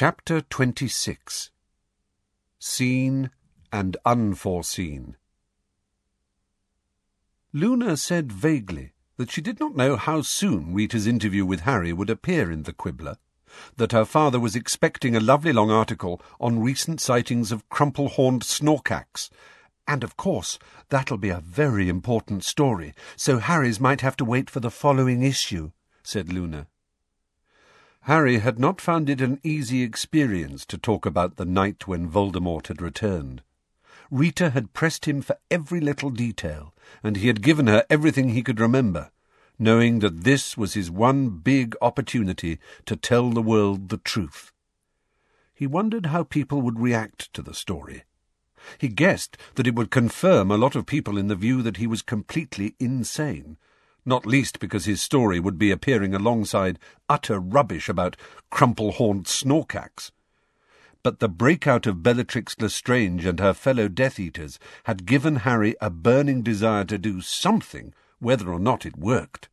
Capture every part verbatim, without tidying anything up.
Chapter twenty-six. Seen and Unforeseen. Luna said vaguely that she did not know how soon Rita's interview with Harry would appear in the Quibbler, that her father was expecting a lovely long article on recent sightings of crumple-horned snorkax, and of course that'll be a very important story, so Harry's might have to wait for the following issue, said Luna. Harry had not found it an easy experience to talk about the night when Voldemort had returned. Rita had pressed him for every little detail, and he had given her everything he could remember, knowing that this was his one big opportunity to tell the world the truth. He wondered how people would react to the story. He guessed that it would confirm a lot of people in the view that he was completely insane, not least because his story would be appearing alongside utter rubbish about crumple-horned snorkax. But the breakout of Bellatrix Lestrange and her fellow Death Eaters had given Harry a burning desire to do something, whether or not it worked.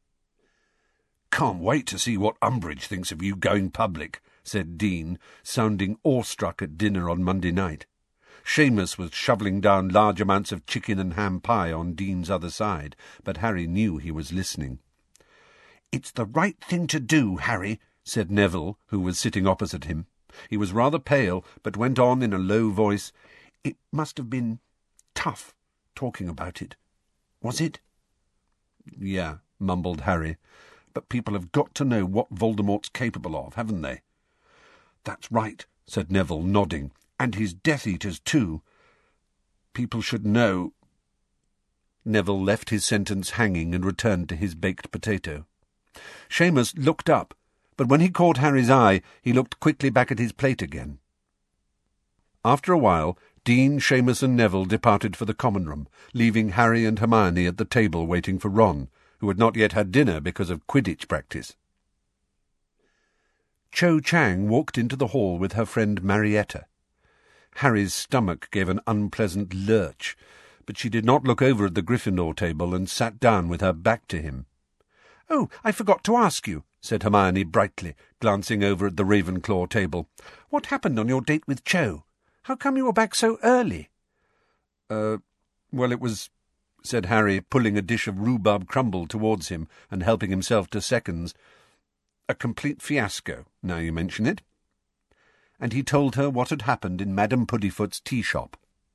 "Can't wait to see what Umbridge thinks of you going public," said Dean, sounding awestruck at dinner on Monday night. Seamus was shoveling down large amounts of chicken and ham pie on Dean's other side, but Harry knew he was listening. "It's the right thing to do, Harry," said Neville, who was sitting opposite him. He was rather pale, but went on in a low voice. "It must have been tough, talking about it. Was it?" "Yeah," mumbled Harry. "But people have got to know what Voldemort's capable of, haven't they?" "That's right," said Neville, nodding. "And his Death Eaters, too. People should know—" Neville left his sentence hanging and returned to his baked potato. Seamus looked up, but when he caught Harry's eye, he looked quickly back at his plate again. After a while, Dean, Seamus and Neville departed for the common room, leaving Harry and Hermione at the table waiting for Ron, who had not yet had dinner because of Quidditch practice. Cho Chang walked into the hall with her friend Marietta. Harry's stomach gave an unpleasant lurch, but she did not look over at the Gryffindor table and sat down with her back to him. "Oh, I forgot to ask you," said Hermione brightly, glancing over at the Ravenclaw table. "What happened on your date with Cho? How come you were back so early?" Uh, well, it was," said Harry, pulling a dish of rhubarb crumble towards him and helping himself to seconds, "a complete fiasco, now you mention it." And he told her what had happened in Madame Puddifoot's tea-shop.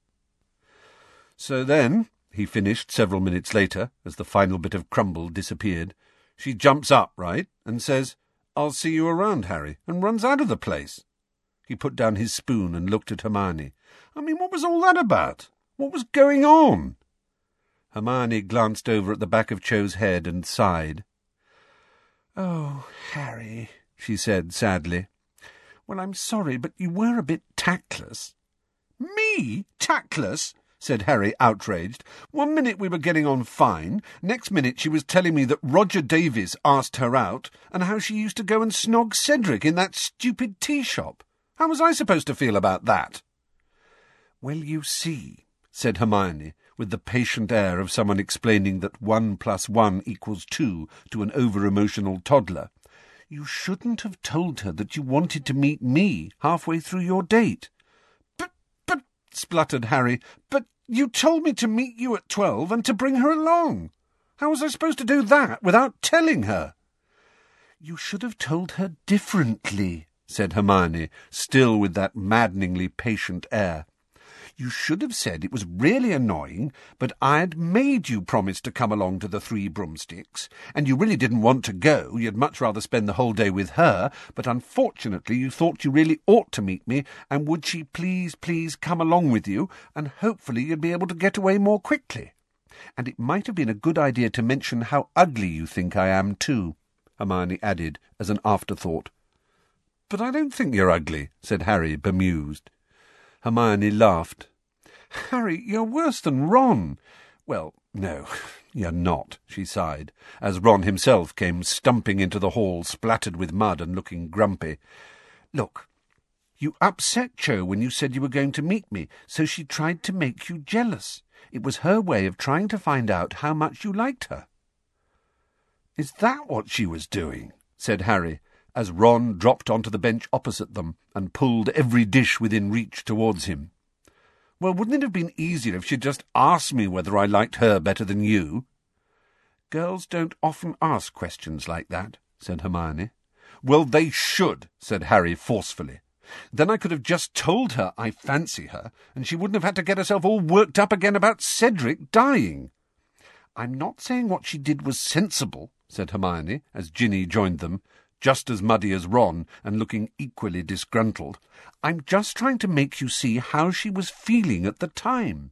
"So then," he finished several minutes later, as the final bit of crumble disappeared, "she jumps up, right, and says, 'I'll see you around, Harry,' and runs out of the place." He put down his spoon and looked at Hermione. "I mean, what was all that about? What was going on?" Hermione glanced over at the back of Cho's head and sighed. "Oh, Harry," she said sadly. "Well, I'm sorry, but you were a bit tactless." "Me? Tactless?" said Harry, outraged. "One minute we were getting on fine, next minute she was telling me that Roger Davies asked her out, and how she used to go and snog Cedric in that stupid tea-shop. How was I supposed to feel about that?" "Well, you see," said Hermione, with the patient air of someone explaining that one plus one equals two to an over-emotional toddler, "you shouldn't have told her that you wanted to meet me halfway through your date." But, but, spluttered Harry, "but you told me to meet you at twelve and to bring her along. How was I supposed to do that without telling her?" "You should have told her differently," said Hermione, still with that maddeningly patient air. "You should have said it was really annoying, but I'd made you promise to come along to the Three Broomsticks, and you really didn't want to go. You'd much rather spend the whole day with her, but unfortunately you thought you really ought to meet me, and would she please, please come along with you, and hopefully you'd be able to get away more quickly. And it might have been a good idea to mention how ugly you think I am, too," Hermione added as an afterthought. "But I don't think you're ugly," said Harry, bemused. Hermione laughed. "Harry, you're worse than Ron." "Well, no, you're not," she sighed, as Ron himself came stumping into the hall, splattered with mud and looking grumpy. "Look, you upset Cho when you said you were going to meet me, so she tried to make you jealous. It was her way of trying to find out how much you liked her." "Is that what she was doing?" said Harry, as Ron dropped onto the bench opposite them and pulled every dish within reach towards him. "Well, wouldn't it have been easier if she'd just asked me whether I liked her better than you?" "Girls don't often ask questions like that," said Hermione. "Well, they should," said Harry forcefully. "Then I could have just told her I fancy her, and she wouldn't have had to get herself all worked up again about Cedric dying." "I'm not saying what she did was sensible," said Hermione, as Ginny joined them, just as muddy as Ron and looking equally disgruntled. "I'm just trying to make you see how she was feeling at the time."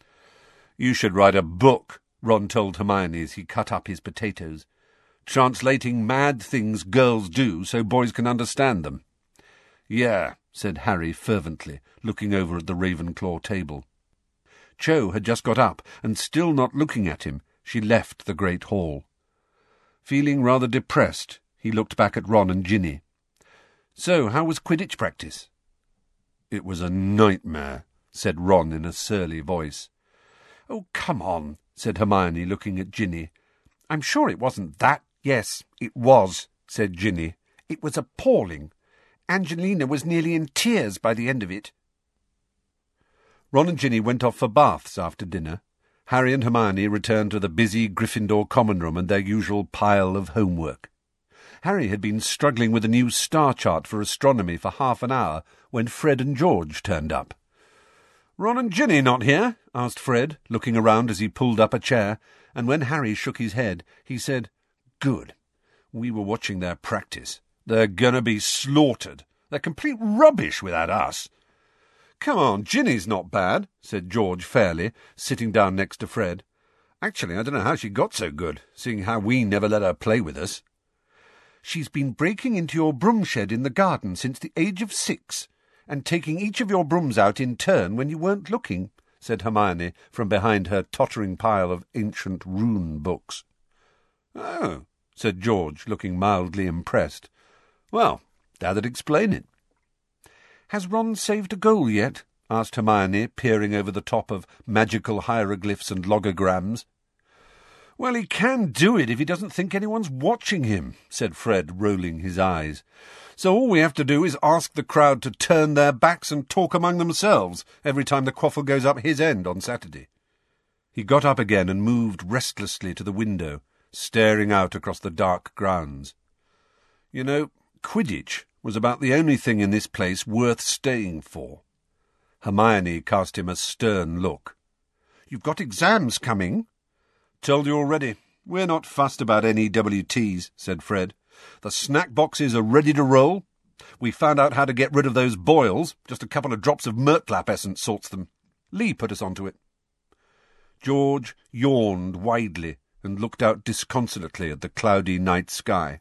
"You should write a book," Ron told Hermione as he cut up his potatoes, "translating mad things girls do so boys can understand them." "Yeah," said Harry fervently, looking over at the Ravenclaw table. Cho had just got up, and still not looking at him, she left the great hall. Feeling rather depressed, he looked back at Ron and Ginny. "So, how was Quidditch practice?" "It was a nightmare," said Ron in a surly voice. "Oh, come on," said Hermione, looking at Ginny. "I'm sure it wasn't that." "Yes, it was," said Ginny. "It was appalling. Angelina was nearly in tears by the end of it." Ron and Ginny went off for baths after dinner. Harry and Hermione returned to the busy Gryffindor common room and their usual pile of homework. Harry had been struggling with a new star chart for astronomy for half an hour when Fred and George turned up. "Ron and Ginny not here?" asked Fred, looking around as he pulled up a chair, and when Harry shook his head, he said, "Good. We were watching their practice. They're gonna be slaughtered. They're complete rubbish without us." "Come on, Ginny's not bad," said George fairly, sitting down next to Fred. "Actually, I don't know how she got so good, seeing how we never let her play with us." "She's been breaking into your broom shed in the garden since the age of six, and taking each of your brooms out in turn when you weren't looking," said Hermione from behind her tottering pile of ancient rune books. "Oh," said George, looking mildly impressed. "Well, that'd explain it." "Has Ron saved a goal yet?" asked Hermione, peering over the top of magical hieroglyphs and logograms. "Well, he can do it if he doesn't think anyone's watching him," said Fred, rolling his eyes. "So all we have to do is ask the crowd to turn their backs and talk among themselves every time the quaffle goes up his end on Saturday." He got up again and moved restlessly to the window, staring out across the dark grounds. "You know, Quidditch was about the only thing in this place worth staying for." Hermione cast him a stern look. "You've got exams coming." "Told you already. We're not fussed about N E W Ts," said Fred. "The snack boxes are ready to roll. We found out how to get rid of those boils. Just a couple of drops of Murtlap essence sorts them. Lee put us onto it." George yawned widely and looked out disconsolately at the cloudy night sky.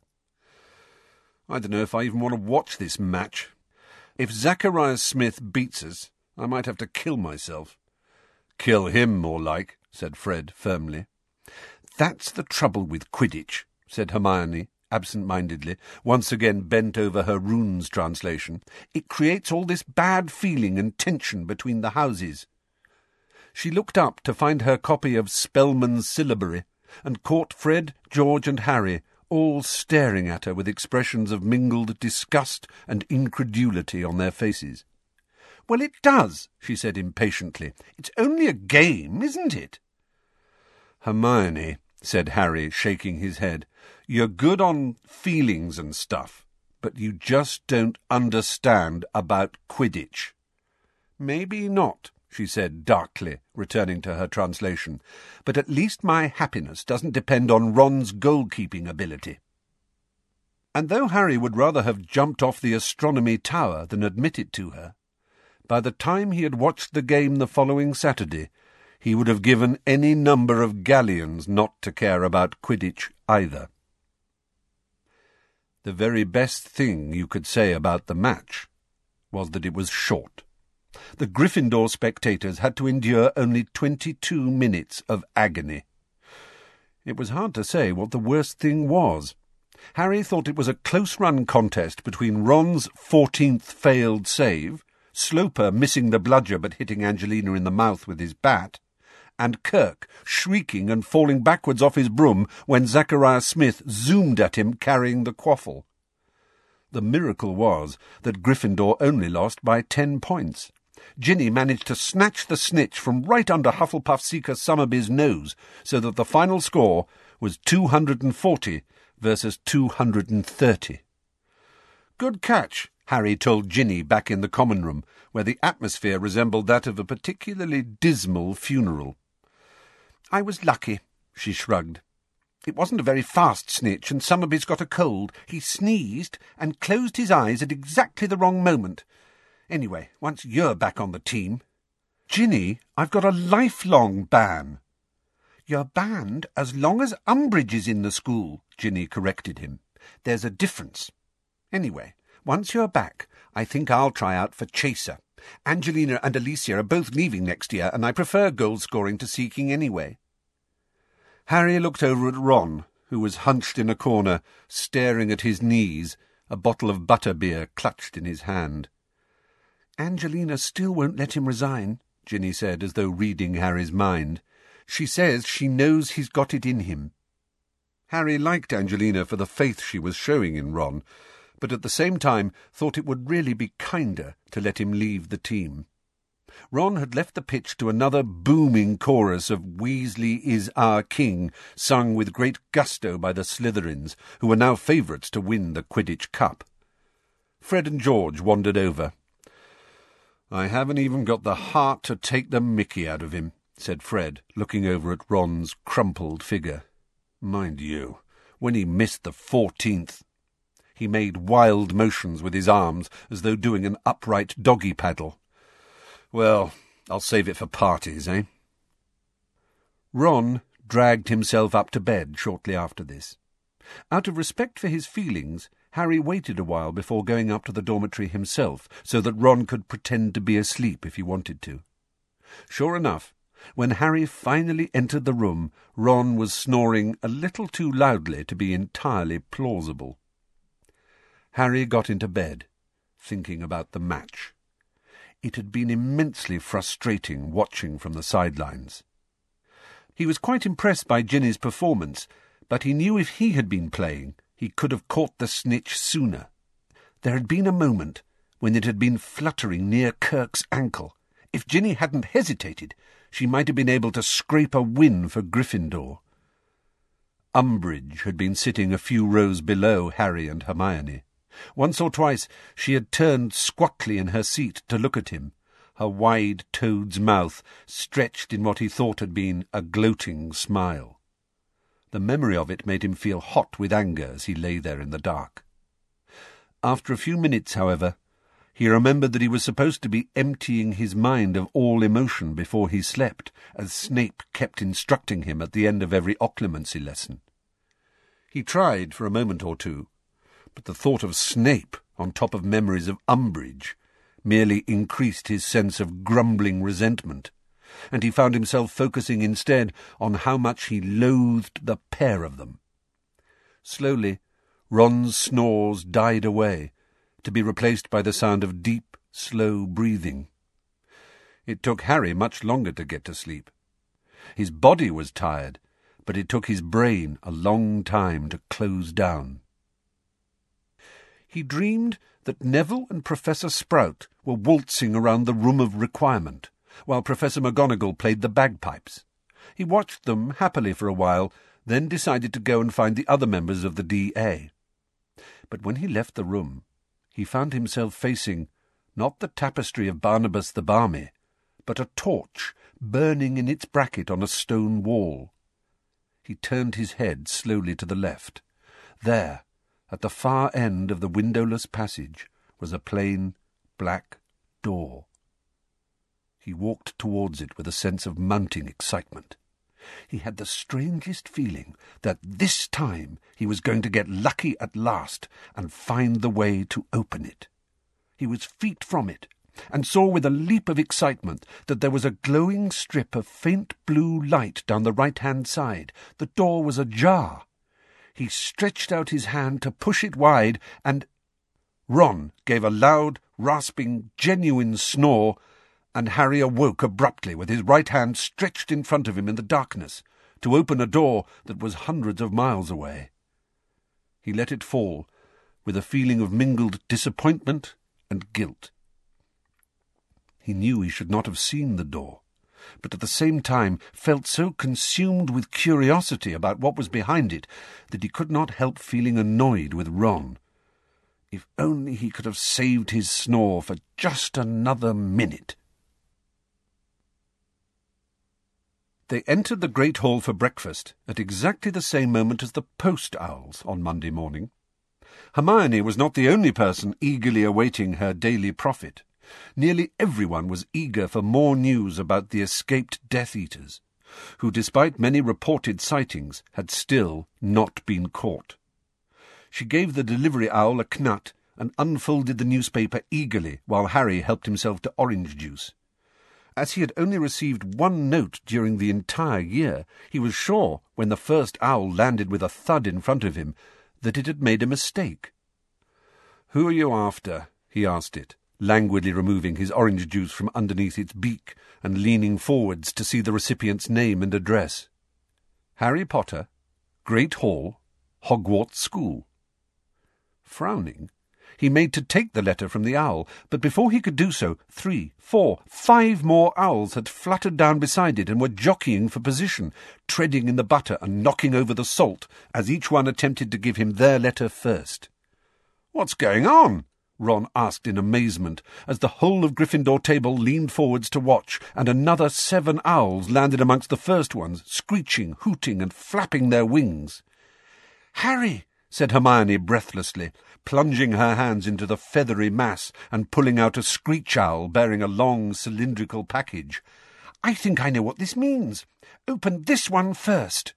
"I don't know if I even want to watch this match. If Zacharias Smith beats us, I might have to kill myself." "Kill him, more like," said Fred firmly. "That's the trouble with Quidditch," said Hermione absent-mindedly, once again bent over her runes translation. "It creates all this bad feeling and tension between the houses." She looked up to find her copy of Spellman's Syllabary, and caught Fred, George, and Harry all staring at her with expressions of mingled disgust and incredulity on their faces. "Well, it does," she said impatiently. "It's only a game, isn't it?" "Hermione," said Harry, shaking his head, "you're good on feelings and stuff, but you just don't understand about Quidditch." "Maybe not," she said darkly, returning to her translation, "but at least my happiness doesn't depend on Ron's goalkeeping ability." And though Harry would rather have jumped off the astronomy tower than admit it to her, by the time he had watched the game the following Saturday, he would have given any number of galleons not to care about Quidditch either. The very best thing you could say about the match was that it was short. The Gryffindor spectators had to endure only twenty-two minutes of agony. It was hard to say what the worst thing was. Harry thought it was a close-run contest between Ron's fourteenth failed save, Sloper missing the bludger but hitting Angelina in the mouth with his bat, and Kirk shrieking and falling backwards off his broom when Zacharias Smith zoomed at him carrying the quaffle. The miracle was that Gryffindor only lost by ten points. Ginny managed to snatch the snitch from right under Hufflepuff Seeker Summerby's nose, so that the final score was two hundred and forty versus two hundred and thirty. "Good catch," Harry told Ginny back in the common room, where the atmosphere resembled that of a particularly dismal funeral. "I was lucky," she shrugged. "It wasn't a very fast snitch, and Summerby's got a cold. He sneezed and closed his eyes at exactly the wrong moment. Anyway, once you're back on the team—" "Ginny, I've got a lifelong ban." "You're banned as long as Umbridge is in the school," Ginny corrected him. "There's a difference. Anyway, once you're back, I think I'll try out for Chaser. Angelina and Alicia are both leaving next year, and I prefer goal-scoring to seeking anyway." Harry looked over at Ron, who was hunched in a corner, staring at his knees, a bottle of butterbeer clutched in his hand. "Angelina still won't let him resign," Ginny said, as though reading Harry's mind. "She says she knows he's got it in him." Harry liked Angelina for the faith she was showing in Ron, but at the same time thought it would really be kinder to let him leave the team. Ron had left the pitch to another booming chorus of "Weasley is our king," sung with great gusto by the Slytherins, who were now favourites to win the Quidditch Cup. Fred and George wandered over. "I haven't even got the heart to take the mickey out of him," said Fred, looking over at Ron's crumpled figure. "Mind you, when he missed the fourteenth..." He made wild motions with his arms, as though doing an upright doggy paddle. "Well, I'll save it for parties, eh?" Ron dragged himself up to bed shortly after this. Out of respect for his feelings, Harry waited a while before going up to the dormitory himself, so that Ron could pretend to be asleep if he wanted to. Sure enough, when Harry finally entered the room, Ron was snoring a little too loudly to be entirely plausible. Harry got into bed, thinking about the match. It had been immensely frustrating watching from the sidelines. He was quite impressed by Ginny's performance, but he knew if he had been playing, he could have caught the snitch sooner. There had been a moment when it had been fluttering near Kirk's ankle. If Ginny hadn't hesitated, she might have been able to scrape a win for Gryffindor. Umbridge had been sitting a few rows below Harry and Hermione. Once or twice she had turned squatly in her seat to look at him, her wide toad's mouth stretched in what he thought had been a gloating smile. The memory of it made him feel hot with anger as he lay there in the dark. After a few minutes, however, he remembered that he was supposed to be emptying his mind of all emotion before he slept, as Snape kept instructing him at the end of every occlumency lesson. He tried for a moment or two, but the thought of Snape on top of memories of Umbridge merely increased his sense of grumbling resentment, and he found himself focusing instead on how much he loathed the pair of them. Slowly, Ron's snores died away, to be replaced by the sound of deep, slow breathing. It took Harry much longer to get to sleep. His body was tired, but it took his brain a long time to close down. He dreamed that Neville and Professor Sprout were waltzing around the Room of Requirement, while Professor McGonagall played the bagpipes. He watched them happily for a while, then decided to go and find the other members of the D A. But when he left the room, he found himself facing not the tapestry of Barnabas the Barmy, but a torch burning in its bracket on a stone wall. He turned his head slowly to the left. There, at the far end of the windowless passage, was a plain, black door. He walked towards it with a sense of mounting excitement. He had the strangest feeling that this time he was going to get lucky at last and find the way to open it. He was feet from it, and saw with a leap of excitement that there was a glowing strip of faint blue light down the right-hand side. The door was ajar. He stretched out his hand to push it wide, and Ron gave a loud, rasping, genuine snore, and Harry awoke abruptly with his right hand stretched in front of him in the darkness, to open a door that was hundreds of miles away. He let it fall, with a feeling of mingled disappointment and guilt. He knew he should not have seen the door, but at the same time felt so consumed with curiosity about what was behind it that he could not help feeling annoyed with Ron. If only he could have saved his snore for just another minute. They entered the great hall for breakfast at exactly the same moment as the post owls on Monday morning. Hermione was not the only person eagerly awaiting her daily profit. Nearly everyone was eager for more news about the escaped Death Eaters, who, despite many reported sightings, had still not been caught. She gave the delivery owl a knut and unfolded the newspaper eagerly while Harry helped himself to orange juice. As he had only received one note during the entire year, he was sure, when the first owl landed with a thud in front of him, that it had made a mistake. "Who are you after?" he asked it, languidly removing his orange juice from underneath its beak and leaning forwards to see the recipient's name and address. "Harry Potter, Great Hall, Hogwarts School." Frowning, he made to take the letter from the owl, but before he could do so, three, four, five more owls had fluttered down beside it and were jockeying for position, treading in the butter and knocking over the salt, as each one attempted to give him their letter first. "What's going on?" Ron asked in amazement, as the whole of Gryffindor table leaned forwards to watch, and another seven owls landed amongst the first ones, screeching, hooting, and flapping their wings. "Harry," said Hermione breathlessly, plunging her hands into the feathery mass and pulling out a screech owl bearing a long cylindrical package. "I think I know what this means. Open this one first."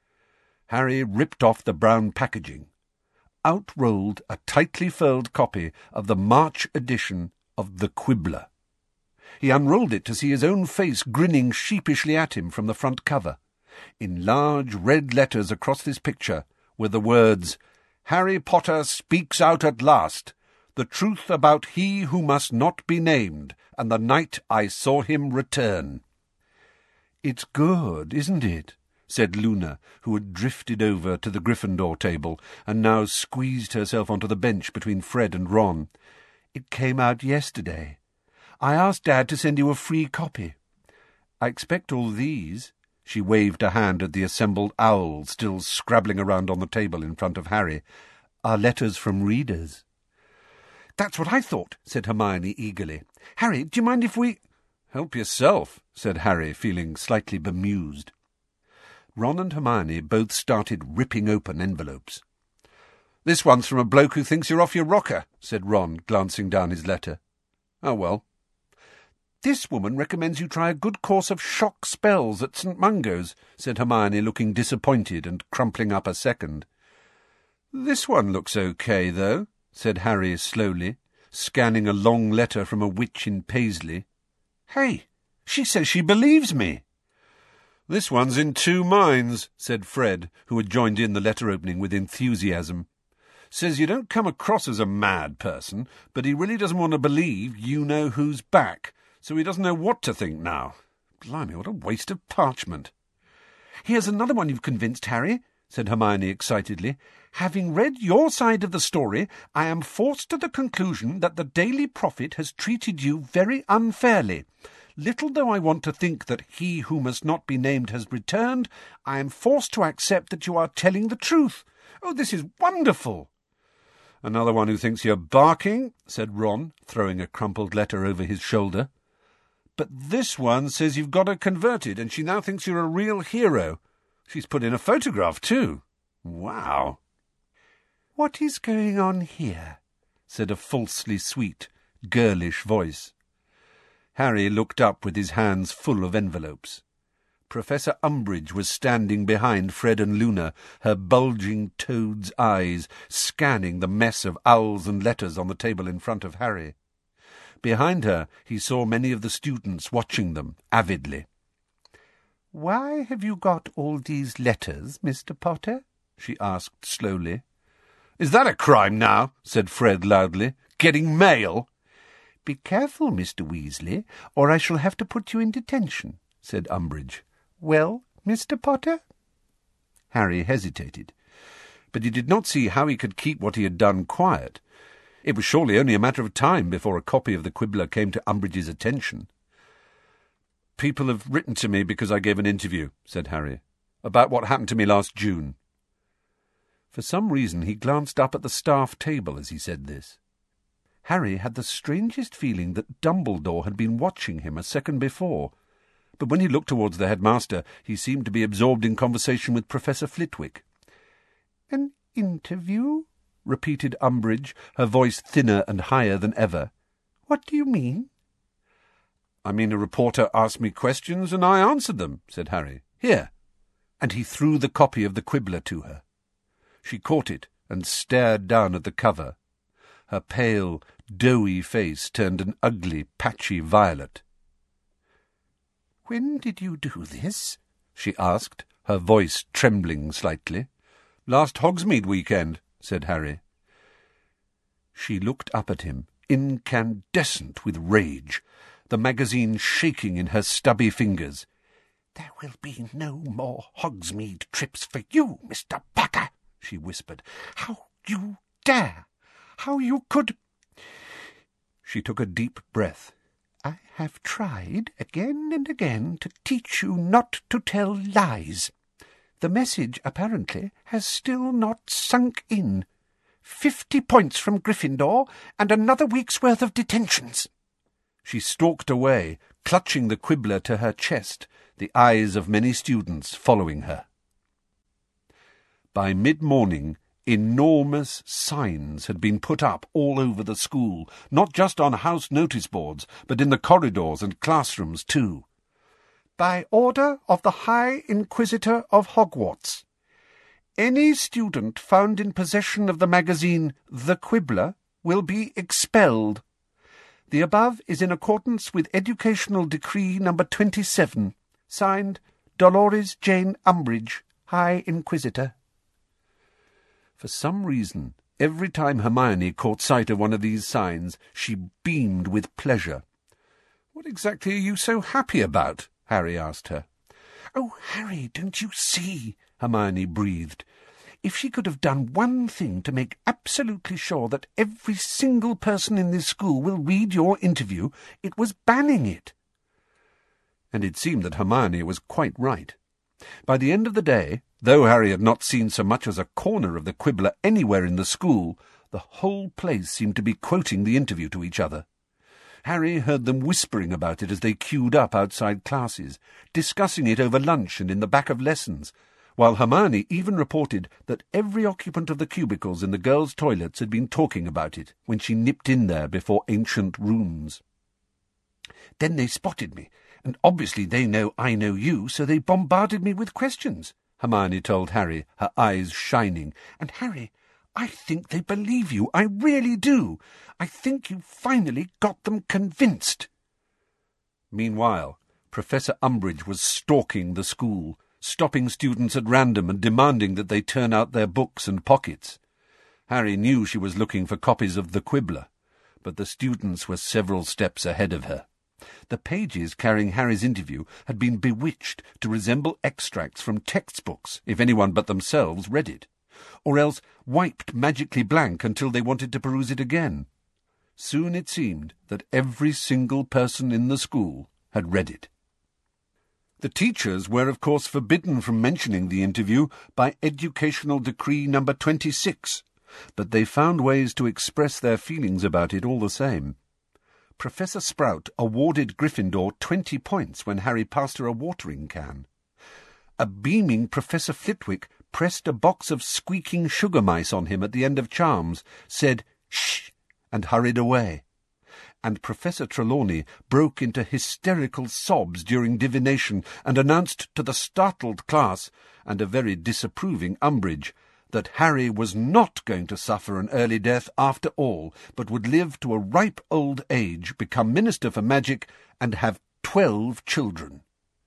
Harry ripped off the brown packaging. Out rolled a tightly furled copy of the March edition of The Quibbler. He unrolled it to see his own face grinning sheepishly at him from the front cover. In large red letters across this picture were the words, "Harry Potter speaks out at last. The truth about he who must not be named, and the night I saw him return." "It's good, isn't it?" said Luna, who had drifted over to the Gryffindor table and now squeezed herself onto the bench between Fred and Ron. "It came out yesterday. I asked Dad to send you a free copy. I expect all these," she waved a hand at the assembled owls still scrabbling around on the table in front of Harry, "are letters from readers." "That's what I thought," said Hermione eagerly. "Harry, do you mind if we—" "Help yourself," said Harry, feeling slightly bemused. Ron and Hermione both started ripping open envelopes. "This one's from a bloke who thinks you're off your rocker," said Ron, glancing down his letter. "Oh, well." "This woman recommends you try a good course of shock spells at St Mungo's," said Hermione, looking disappointed and crumpling up a second. "This one looks okay, though," said Harry slowly, scanning a long letter from a witch in Paisley. "Hey, she says she believes me." "This one's in two minds," said Fred, who had joined in the letter-opening with enthusiasm. "Says you don't come across as a mad person, but he really doesn't want to believe you know who's back, so he doesn't know what to think now. Blimey, what a waste of parchment." "Here's another one you've convinced, Harry," said Hermione excitedly. "Having read your side of the story, I am forced to the conclusion that the Daily Prophet has treated you very unfairly. Little though I want to think that he who must not be named has returned, I am forced to accept that you are telling the truth. Oh, this is wonderful." "Another one who thinks you're barking," said Ron, throwing a crumpled letter over his shoulder. "But this one says you've got her converted, and she now thinks you're a real hero. She's put in a photograph, too. Wow." "What is going on here?" said a falsely sweet, girlish voice. Harry looked up with his hands full of envelopes. Professor Umbridge was standing behind Fred and Luna, her bulging toad's eyes scanning the mess of owls and letters on the table in front of Harry. Behind her he saw many of the students watching them avidly. "Why have you got all these letters, Mister Potter?" she asked slowly. "Is that a crime now?" said Fred loudly. "Getting mail?" "Be careful, Mister Weasley, or I shall have to put you in detention," said Umbridge. "Well, Mister Potter?" Harry hesitated. but he did not see how he could keep what he had done quiet. It was surely only a matter of time before a copy of the Quibbler came to Umbridge's attention. "People have written to me because I gave an interview," said Harry, "about what happened to me last June." For some reason he glanced up at the staff table as he said this. Harry had the strangest feeling that Dumbledore had been watching him a second before, but when he looked towards the headmaster he seemed to be absorbed in conversation with Professor Flitwick. "An interview?" repeated Umbridge, her voice thinner and higher than ever. "What do you mean?" "I mean a reporter asked me questions and I answered them," said Harry. "Here." And he threw the copy of the Quibbler to her. She caught it and stared down at the cover. Her pale, doughy face turned an ugly, patchy violet. "When did you do this?" she asked, her voice trembling slightly. "Last Hogsmeade weekend," said Harry. She looked up at him, incandescent with rage, the magazine shaking in her stubby fingers. "There will be no more Hogsmeade trips for you, Mister Potter," she whispered. "How you dare! How you could—" She took a deep breath. "I have tried again and again to teach you not to tell lies. The message, apparently, has still not sunk in. Fifty points from Gryffindor, and another week's worth of detentions." She stalked away, clutching the Quibbler to her chest, the eyes of many students following her. By mid-morning, enormous signs had been put up all over the school, not just on house notice boards, but in the corridors and classrooms too. "By order of the High Inquisitor of Hogwarts. Any student found in possession of the magazine The Quibbler will be expelled. The above is in accordance with Educational Decree number twenty-seven. Signed, Dolores Jane Umbridge, High Inquisitor." For some reason, every time Hermione caught sight of one of these signs, she beamed with pleasure. "What exactly are you so happy about?" Harry asked her. "Oh, Harry, don't you see?" Hermione breathed. "If she could have done one thing to make absolutely sure that every single person in this school will read your interview, it was banning it." And it seemed that Hermione was quite right. By the end of the day, though Harry had not seen so much as a corner of the Quibbler anywhere in the school, the whole place seemed to be quoting the interview to each other. Harry heard them whispering about it as they queued up outside classes, discussing it over lunch and in the back of lessons, while Hermione even reported that every occupant of the cubicles in the girls' toilets had been talking about it when she nipped in there before ancient runes. "Then they spotted me, and obviously they know I know you, so they bombarded me with questions," Hermione told Harry, her eyes shining. "And, Harry, I think they believe you. I really do. I think you finally got them convinced." Meanwhile, Professor Umbridge was stalking the school, stopping students at random and demanding that they turn out their books and pockets. Harry knew she was looking for copies of The Quibbler, but the students were several steps ahead of her. The pages carrying Harry's interview had been bewitched to resemble extracts from textbooks, if anyone but themselves read it, or else wiped magically blank until they wanted to peruse it again. Soon it seemed that every single person in the school had read it. The teachers were, of course, forbidden from mentioning the interview by Educational Decree number twenty-six, but they found ways to express their feelings about it all the same. Professor Sprout awarded Gryffindor twenty points when Harry passed her a watering can. A beaming Professor Flitwick pressed a box of squeaking sugar mice on him at the end of charms, said "shh," and hurried away. And Professor Trelawney broke into hysterical sobs during divination and announced to the startled class, and a very disapproving Umbridge, that Harry was not going to suffer an early death after all, but would live to a ripe old age, become Minister for Magic, and have twelve children.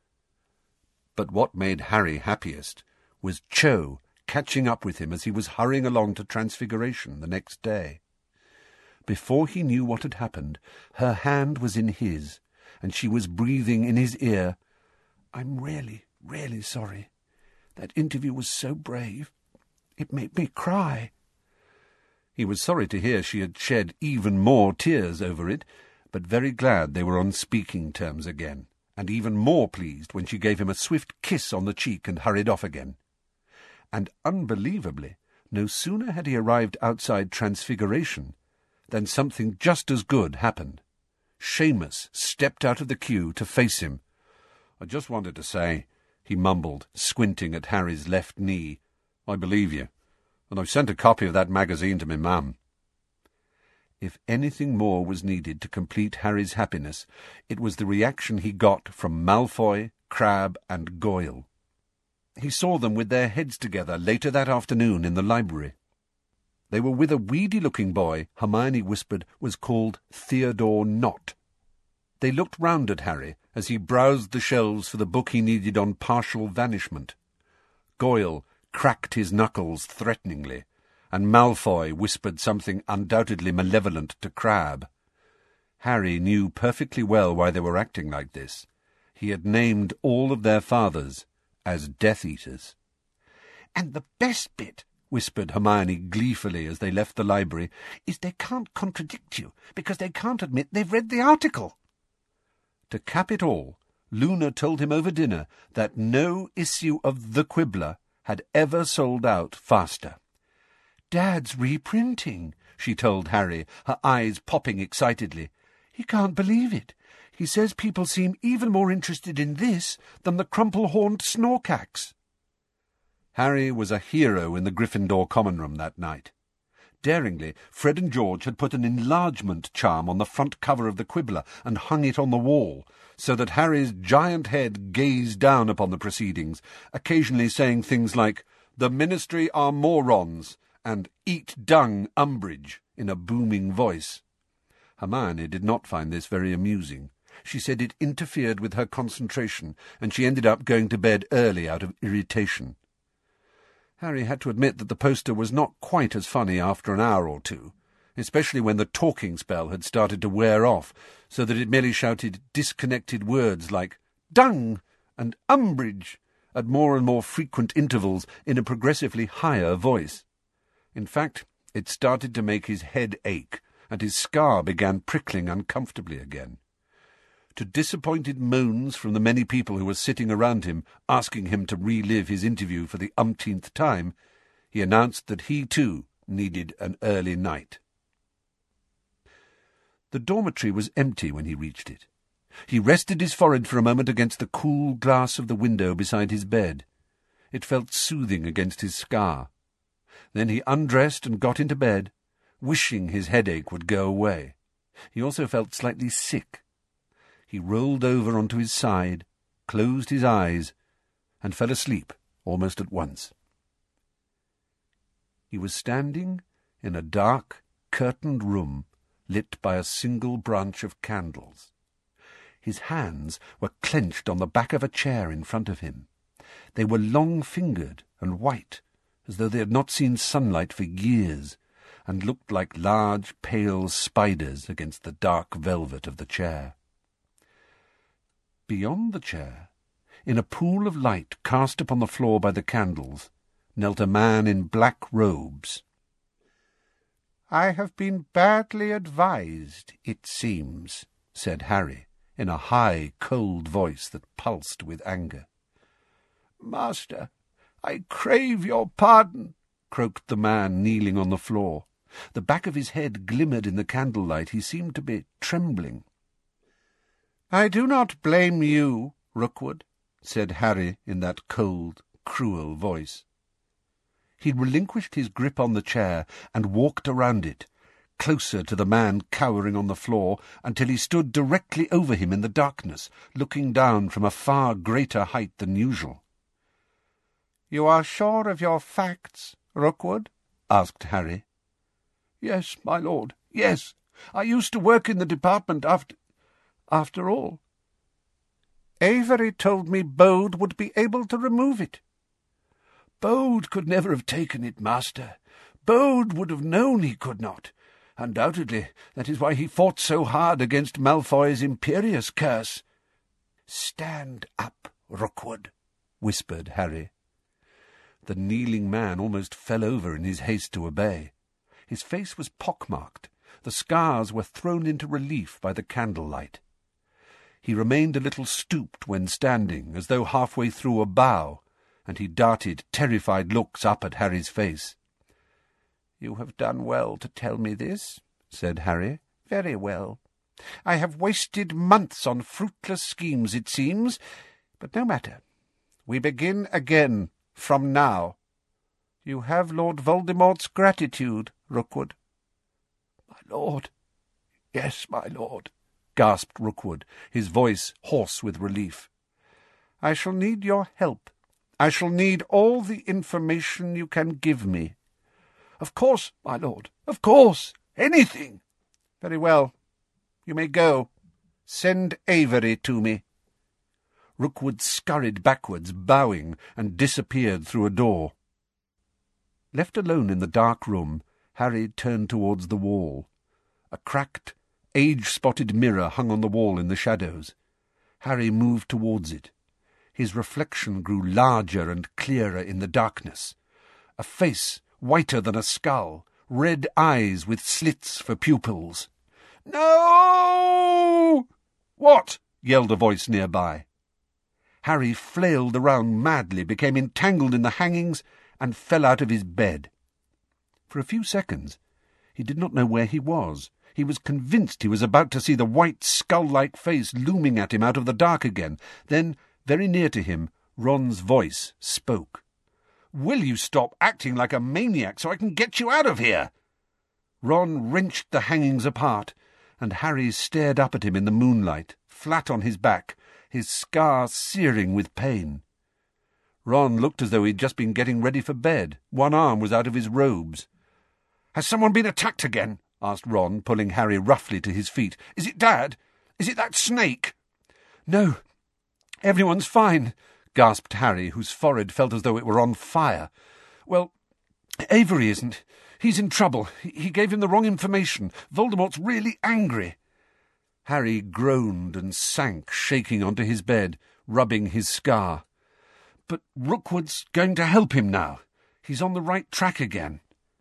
But what made Harry happiest was Cho catching up with him as he was hurrying along to Transfiguration the next day. Before he knew what had happened, her hand was in his, and she was breathing in his ear, "I'm really, really sorry. That interview was so brave. It made me cry." He was sorry to hear she had shed even more tears over it, but very glad they were on speaking terms again, and even more pleased when she gave him a swift kiss on the cheek and hurried off again. And unbelievably, no sooner had he arrived outside Transfiguration than something just as good happened. Seamus stepped out of the queue to face him. "I just wanted to say," he mumbled, squinting at Harry's left knee, "I believe you, and I've sent a copy of that magazine to my mum." If anything more was needed to complete Harry's happiness, it was the reaction he got from Malfoy, Crabbe, and Goyle. He saw them with their heads together later that afternoon in the library. They were with a weedy-looking boy Hermione whispered was called Theodore Nott. They looked round at Harry as he browsed the shelves for the book he needed on partial vanishment. Goyle cracked his knuckles threateningly, and Malfoy whispered something undoubtedly malevolent to Crabbe. Harry knew perfectly well why they were acting like this. He had named all of their fathers as Death Eaters. "And the best bit," whispered Hermione gleefully as they left the library, "is they can't contradict you, because they can't admit they've read the article." To cap it all, Luna told him over dinner that no issue of The Quibbler had ever sold out faster. "Dad's reprinting," she told Harry, her eyes popping excitedly. "He can't believe it. He says people seem even more interested in this than the crumple-horned Snorkax." Harry was a hero in the Gryffindor common room that night. Daringly, Fred and George had put an enlargement charm on the front cover of the Quibbler and hung it on the wall, so that Harry's giant head gazed down upon the proceedings, occasionally saying things like, "The Ministry are morons," and "Eat dung, Umbridge," in a booming voice. Hermione did not find this very amusing. She said it interfered with her concentration, and she ended up going to bed early out of irritation. Harry had to admit that the poster was not quite as funny after an hour or two, especially when the talking spell had started to wear off, so that it merely shouted disconnected words like "dung" and "Umbridge" at more and more frequent intervals in a progressively higher voice. In fact, it started to make his head ache, and his scar began prickling uncomfortably again. To disappointed moans from the many people who were sitting around him, asking him to relive his interview for the umpteenth time, he announced that he, too, needed an early night. The dormitory was empty when he reached it. He rested his forehead for a moment against the cool glass of the window beside his bed. It felt soothing against his scar. Then he undressed and got into bed, wishing his headache would go away. He also felt slightly sick. He rolled over onto his side, closed his eyes, and fell asleep almost at once. He was standing in a dark, curtained room lit by a single branch of candles. His hands were clenched on the back of a chair in front of him. They were long-fingered and white, as though they had not seen sunlight for years, and looked like large, pale spiders against the dark velvet of the chair. Beyond the chair, in a pool of light cast upon the floor by the candles, knelt a man in black robes. "I have been badly advised, it seems," said Harry, in a high, cold voice that pulsed with anger. "Master, I crave your pardon," croaked the man kneeling on the floor. The back of his head glimmered in the candlelight. He seemed to be trembling. "I do not blame you, Rookwood," said Harry in that cold, cruel voice. He relinquished his grip on the chair and walked around it, closer to the man cowering on the floor, until he stood directly over him in the darkness, looking down from a far greater height than usual. "You are sure of your facts, Rookwood?" asked Harry. "Yes, my lord, yes. I used to work in the department after... after all. Avery told me Bode would be able to remove it." "Bode could never have taken it, master. Bode would have known he could not. Undoubtedly, that is why he fought so hard against Malfoy's Imperious curse." "Stand up, Rookwood," whispered Harry. The kneeling man almost fell over in his haste to obey. His face was pockmarked. The scars were thrown into relief by the candlelight. He remained a little stooped when standing, as though halfway through a bow, and he darted terrified looks up at Harry's face. "You have done well to tell me this," said Harry. "Very well. I have wasted months on fruitless schemes, it seems, but no matter. We begin again, from now. You have Lord Voldemort's gratitude, Rookwood." "My lord, yes, my lord," gasped Rookwood, his voice hoarse with relief. "I shall need your help. I shall need all the information you can give me." "Of course, my lord, of course, anything." "Very well. You may go. Send Avery to me." Rookwood scurried backwards, bowing, and disappeared through a door. Left alone in the dark room, Harry turned towards the wall. A cracked, age-spotted mirror hung on the wall in the shadows. Harry moved towards it. His reflection grew larger and clearer in the darkness. A face whiter than a skull, red eyes with slits for pupils. "No!" "What?" yelled a voice nearby. Harry flailed around madly, became entangled in the hangings, and fell out of his bed. For a few seconds he did not know where he was. He was convinced he was about to see the white, skull-like face looming at him out of the dark again. Then, very near to him, Ron's voice spoke. "Will you stop acting like a maniac so I can get you out of here?" Ron wrenched the hangings apart, and Harry stared up at him in the moonlight, flat on his back, his scar searing with pain. Ron looked as though he'd just been getting ready for bed. One arm was out of his robes. "Has someone been attacked again?" asked Ron, pulling Harry roughly to his feet. "Is it Dad? Is it that snake?" "No, everyone's fine," gasped Harry, whose forehead felt as though it were on fire. "Well, Avery isn't. He's in trouble. He gave him the wrong information. Voldemort's really angry." Harry groaned and sank, shaking onto his bed, rubbing his scar. "But Rookwood's going to help him now. He's on the right track again."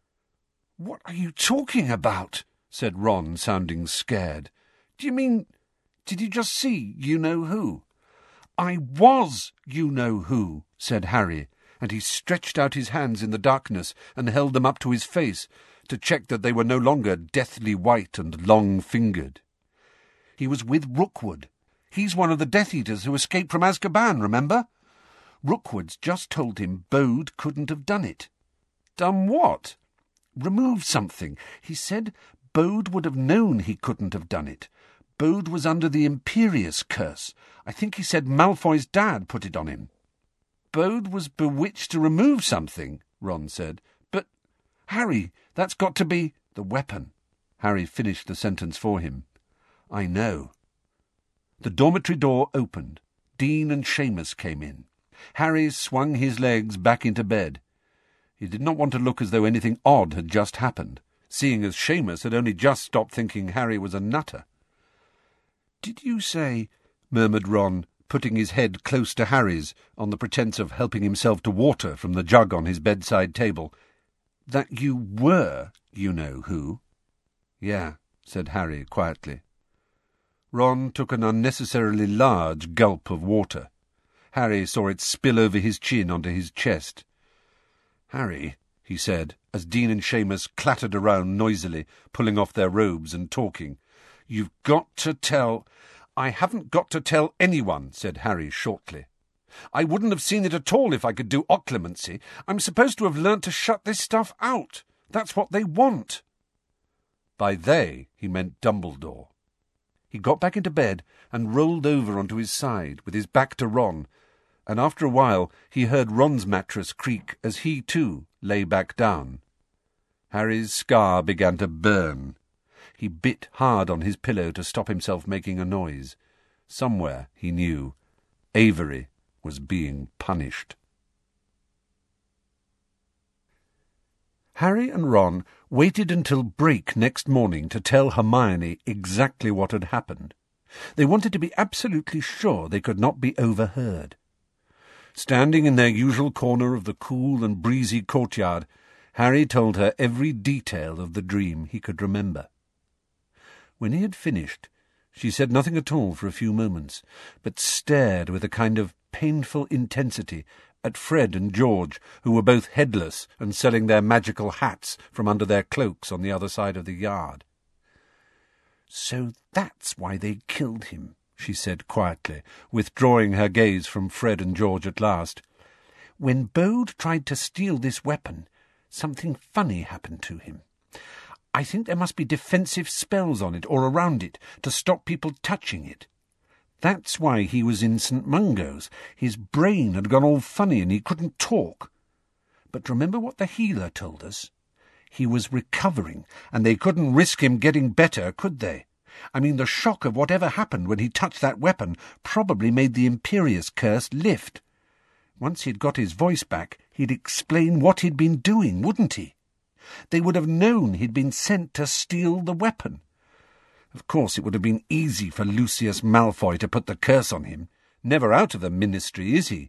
"What are you talking about?" said Ron, sounding scared. "Do you mean, did you just see you-know-who?" "I was you-know-who," said Harry, and he stretched out his hands in the darkness and held them up to his face to check that they were no longer deathly white and long-fingered. "He was with Rookwood. He's one of the Death Eaters who escaped from Azkaban, remember? Rookwood's just told him Bode couldn't have done it." "Done what?" "Removed something. He said Bode would have known he couldn't have done it. Bode was under the Imperius curse. I think he said Malfoy's dad put it on him." "Bode was bewitched to remove something," Ron said. "But, Harry, that's got to be—" "The weapon." Harry finished the sentence for him. "I know." The dormitory door opened. Dean and Seamus came in. Harry swung his legs back into bed. He did not want to look as though anything odd had just happened, seeing as Seamus had only just stopped thinking Harry was a nutter. "Did you say," murmured Ron, putting his head close to Harry's on the pretence of helping himself to water from the jug on his bedside table, "that you were you-know-who?" "Yeah," said Harry quietly. Ron took an unnecessarily large gulp of water. Harry saw it spill over his chin onto his chest. "Harry," he said, as Dean and Seamus clattered around noisily, pulling off their robes and talking, "you've got to tell—" "I haven't got to tell anyone," said Harry shortly. "I wouldn't have seen it at all if I could do occlumency. I'm supposed to have learnt to shut this stuff out. That's what they want." By they, he meant Dumbledore. He got back into bed and rolled over onto his side, with his back to Ron, and after a while he heard Ron's mattress creak as he, too, lay back down. Harry's scar began to burn. He bit hard on his pillow to stop himself making a noise. Somewhere, he knew, Avery was being punished. Harry and Ron waited until break next morning to tell Hermione exactly what had happened. They wanted to be absolutely sure they could not be overheard. Standing in their usual corner of the cool and breezy courtyard, Harry told her every detail of the dream he could remember. When he had finished, she said nothing at all for a few moments, but stared with a kind of painful intensity at Fred and George, who were both headless and selling their magical hats from under their cloaks on the other side of the yard. "So that's why they killed him," she said quietly, withdrawing her gaze from Fred and George at last. "When Bode tried to steal this weapon, something funny happened to him. I think there must be defensive spells on it or around it to stop people touching it. That's why he was in Saint Mungo's. His brain had gone all funny and he couldn't talk. But remember what the healer told us? He was recovering, and they couldn't risk him getting better, could they? I mean, the shock of whatever happened when he touched that weapon probably made the Imperious curse lift. Once he'd got his voice back, he'd explain what he'd been doing, wouldn't he? They would have known he'd been sent to steal the weapon. Of course, it would have been easy for Lucius Malfoy to put the curse on him. Never out of the ministry, is he?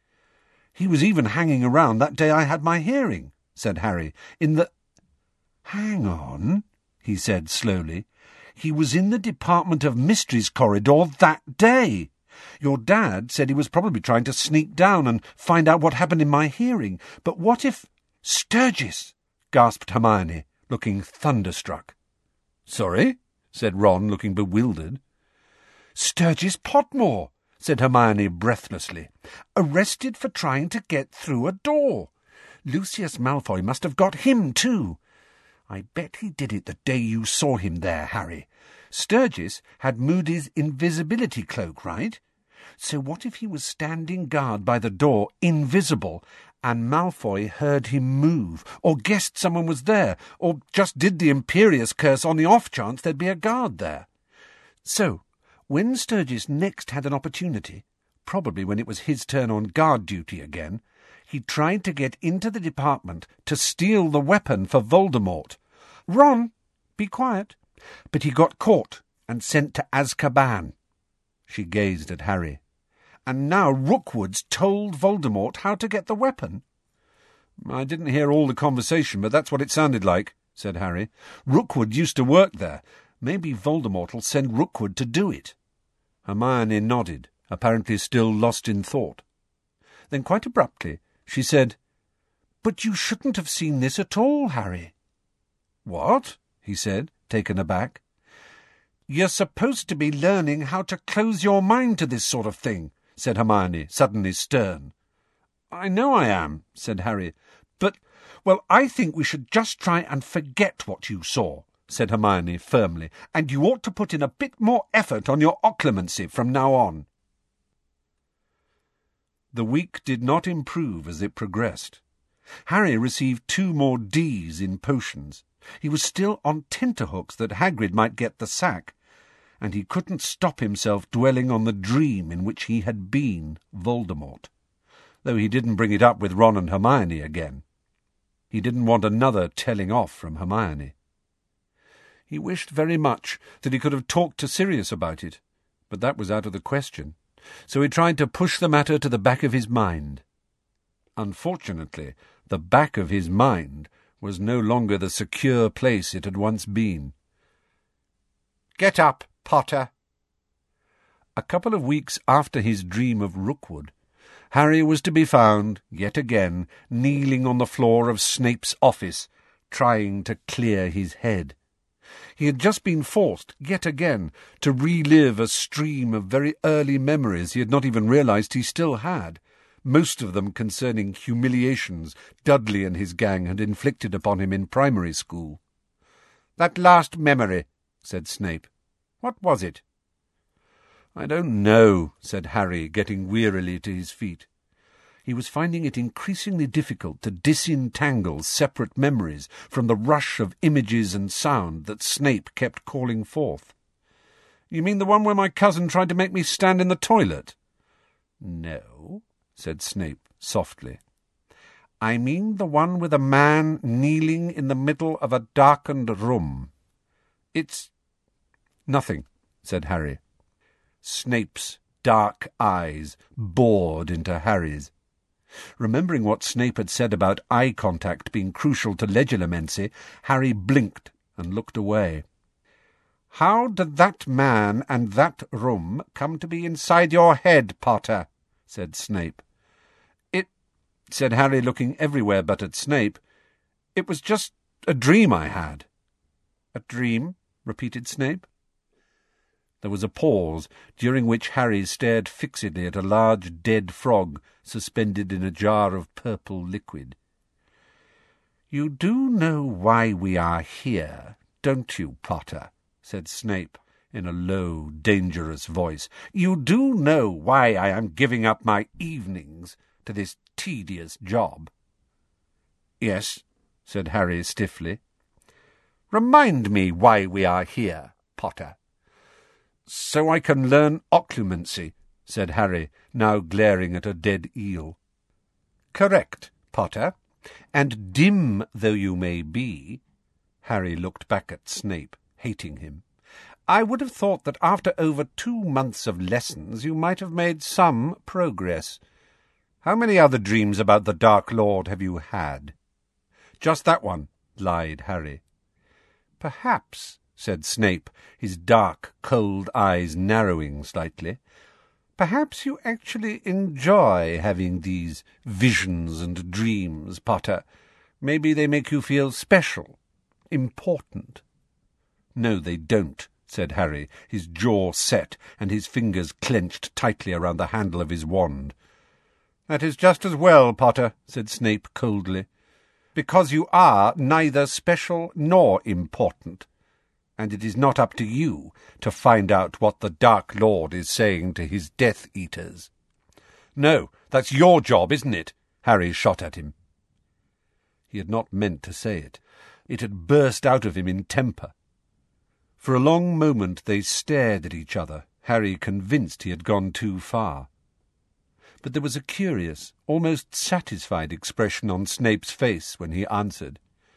He was even hanging around that day I had my hearing," said Harry, "in the—" "Hang on," he said slowly. "He was in the Department of Mysteries corridor that day. Your dad said he was probably trying to sneak down and find out what happened in my hearing. But what if—" "Sturgis!" gasped Hermione, looking thunderstruck. "Sorry?" said Ron, looking bewildered. "Sturgis Potmore," said Hermione breathlessly. "Arrested for trying to get through a door. Lucius Malfoy must have got him too. I bet he did it the day you saw him there, Harry. Sturgis had Moody's invisibility cloak, right? So what if he was standing guard by the door, invisible, and Malfoy heard him move, or guessed someone was there, or just did the Imperious curse on the off chance there'd be a guard there? So, when Sturgis next had an opportunity, probably when it was his turn on guard duty again, he tried to get into the department to steal the weapon for Voldemort. Ron, be quiet. But he got caught and sent to Azkaban." She gazed at Harry. "And now Rookwood's told Voldemort how to get the weapon." "I didn't hear all the conversation, but that's what it sounded like," said Harry. "Rookwood used to work there. Maybe Voldemort'll send Rookwood to do it." Hermione nodded, apparently still lost in thought. Then quite abruptly she said, "But you shouldn't have seen this at all, Harry." "What?" he said, taken aback. "You're supposed to be learning how to close your mind to this sort of thing," said Hermione, suddenly stern. "I know I am," said Harry. "But, well, I think we should just try and forget what you saw," said Hermione firmly, "and you ought to put in a bit more effort on your occlumency from now on." The week did not improve as it progressed. Harry received two more D's in potions. He was still on tenterhooks that Hagrid might get the sack, and he couldn't stop himself dwelling on the dream in which he had been Voldemort, though he didn't bring it up with Ron and Hermione again. He didn't want another telling off from Hermione. He wished very much that he could have talked to Sirius about it, but that was out of the question, so he tried to push the matter to the back of his mind. Unfortunately, the back of his mind was no longer the secure place it had once been. "Get up, Potter." A couple of weeks after his dream of Rookwood, Harry was to be found, yet again, kneeling on the floor of Snape's office, trying to clear his head. He had just been forced, yet again, to relive a stream of very early memories he had not even realized he still had, most of them concerning humiliations Dudley and his gang had inflicted upon him in primary school. "That last memory," said Snape. "What was it?" "I don't know," said Harry, getting wearily to his feet. He was finding it increasingly difficult to disentangle separate memories from the rush of images and sound that Snape kept calling forth. "You mean the one where my cousin tried to make me stand in the toilet?" "No," said Snape softly. "I mean the one with a man kneeling in the middle of a darkened room." "It's—" "Nothing," said Harry. Snape's dark eyes bored into Harry's. Remembering what Snape had said about eye contact being crucial to legilimency, Harry blinked and looked away. "How did that man and that room come to be inside your head, Potter?" said Snape. "It," said Harry, looking everywhere but at Snape, "it was just a dream I had." "A dream?" repeated Snape. There was a pause, during which Harry stared fixedly at a large dead frog suspended in a jar of purple liquid. "You do know why we are here, don't you, Potter?" said Snape, in a low, dangerous voice. "You do know why I am giving up my evenings to this tedious job?" "Yes," said Harry stiffly. "Remind me why we are here, Potter." "So I can learn occlumency," said Harry, now glaring at a dead eel. "Correct, Potter. And dim though you may be," Harry looked back at Snape, hating him, "I would have thought that after over two months of lessons you might have made some progress. How many other dreams about the Dark Lord have you had?" "Just that one," lied Harry. "Perhaps," said Snape, his dark, cold eyes narrowing slightly, "perhaps you actually enjoy having these visions and dreams, Potter. Maybe they make you feel special, important." "No, they don't," said Harry, his jaw set and his fingers clenched tightly around the handle of his wand. "That is just as well, Potter," said Snape coldly, "because you are neither special nor important, and it is not up to you to find out what the Dark Lord is saying to his Death Eaters." "No, that's your job, isn't it?" Harry shot at him. He had not meant to say it. It had burst out of him in temper. For a long moment they stared at each other, Harry convinced he had gone too far. But there was a curious, almost satisfied expression on Snape's face when he answered.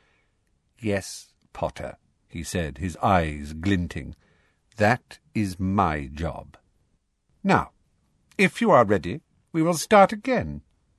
"Yes, Potter," he said, his eyes glinting. "That is my job. Now, if you are ready, we will start again."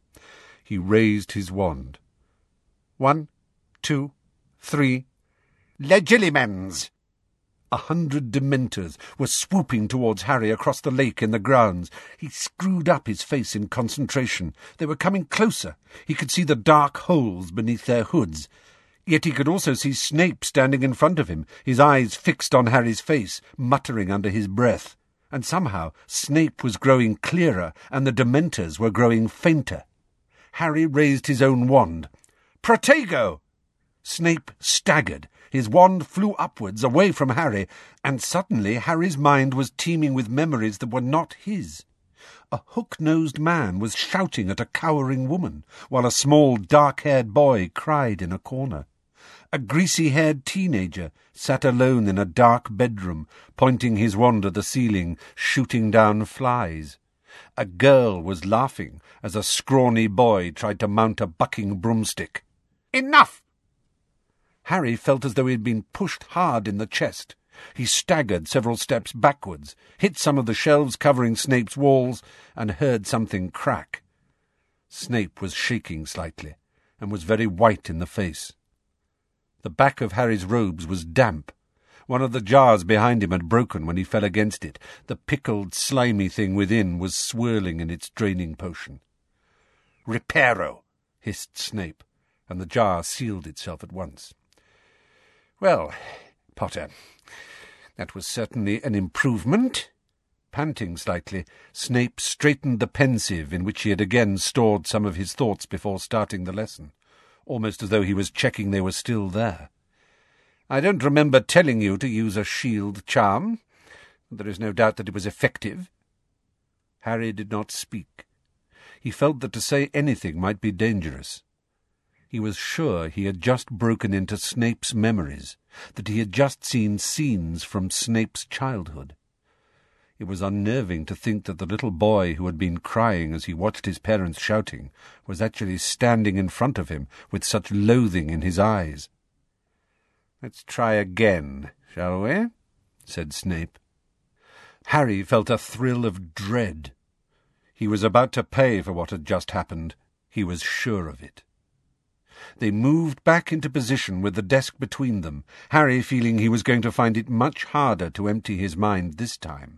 He raised his wand. "One, two, three. Legilimens!" A hundred Dementors were swooping towards Harry across the lake in the grounds. He screwed up his face in concentration. They were coming closer. He could see the dark holes beneath their hoods. Yet he could also see Snape standing in front of him, his eyes fixed on Harry's face, muttering under his breath. And somehow Snape was growing clearer, and the Dementors were growing fainter. Harry raised his own wand. "Protego!" Snape staggered. His wand flew upwards, away from Harry, and suddenly Harry's mind was teeming with memories that were not his. A hook-nosed man was shouting at a cowering woman, while a small dark-haired boy cried in a corner. A greasy-haired teenager sat alone in a dark bedroom, pointing his wand at the ceiling, shooting down flies. A girl was laughing as a scrawny boy tried to mount a bucking broomstick. "Enough!" Harry felt as though he had been pushed hard in the chest. He staggered several steps backwards, hit some of the shelves covering Snape's walls, and heard something crack. Snape was shaking slightly, and was very white in the face. The back of Harry's robes was damp. One of the jars behind him had broken when he fell against it. The pickled, slimy thing within was swirling in its draining potion. "Reparo!" hissed Snape, and the jar sealed itself at once. "Well, Potter, that was certainly an improvement." Panting slightly, Snape straightened the pensieve in which he had again stored some of his thoughts before starting the lesson, almost as though he was checking they were still there. "I don't remember telling you to use a shield charm. There is no doubt that it was effective." Harry did not speak. He felt that to say anything might be dangerous. He was sure he had just broken into Snape's memories, that he had just seen scenes from Snape's childhood. It was unnerving to think that the little boy who had been crying as he watched his parents shouting was actually standing in front of him with such loathing in his eyes. "Let's try again, shall we?" said Snape. Harry felt a thrill of dread. He was about to pay for what had just happened. He was sure of it. They moved back into position with the desk between them, Harry feeling he was going to find it much harder to empty his mind this time.